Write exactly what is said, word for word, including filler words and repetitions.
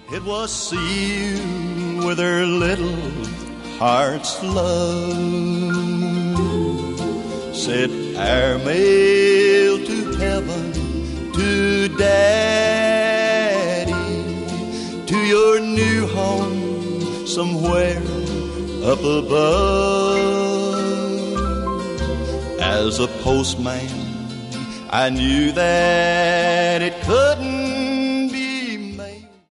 It was sealed with her little heart's love. Said airmail to heaven, to Daddy, to your new home somewhere up above. As a postman, I knew that it couldn't